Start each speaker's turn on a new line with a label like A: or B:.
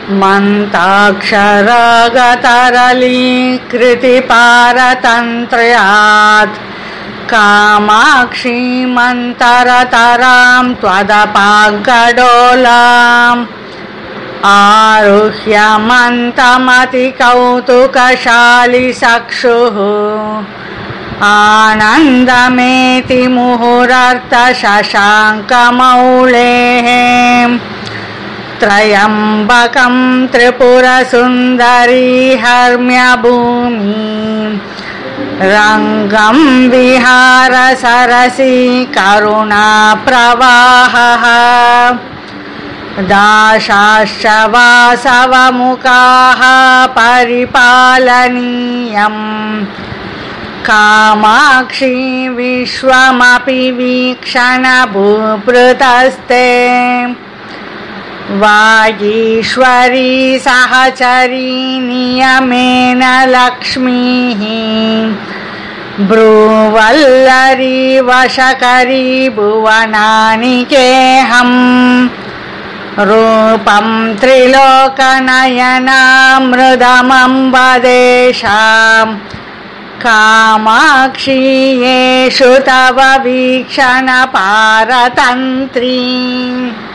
A: मन्ताक्षरागतरलीकृतिपारतन्त्र्यात् कामाक्षीमन्तरतरां त्वदपागडोलाम् आरुह्य मन्तमतिकौतुकशाली चक्षुः आनन्दमेति मुहुरर्थशशाङ्कमौलेः त्रयम्बकं त्रिपुरसुन्दरी हर्म्यभूमि रङ्गं विहारसरसी करुणाप्रवाहः दाशाश्च वासवमुखाः परिपालनीयम् कामाक्षी विश्वमपि वीक्षण भूभृतस्ते वागीश्वरी सहचरी नियमेन लक्ष्मीः भ्रूवल्लरी वशकरी भुवनानिकेऽहम् रूपं त्रिलोकनयनामृदमम्बदेशाम् कामाक्षी येषु तव वीक्षण पारतन्त्री।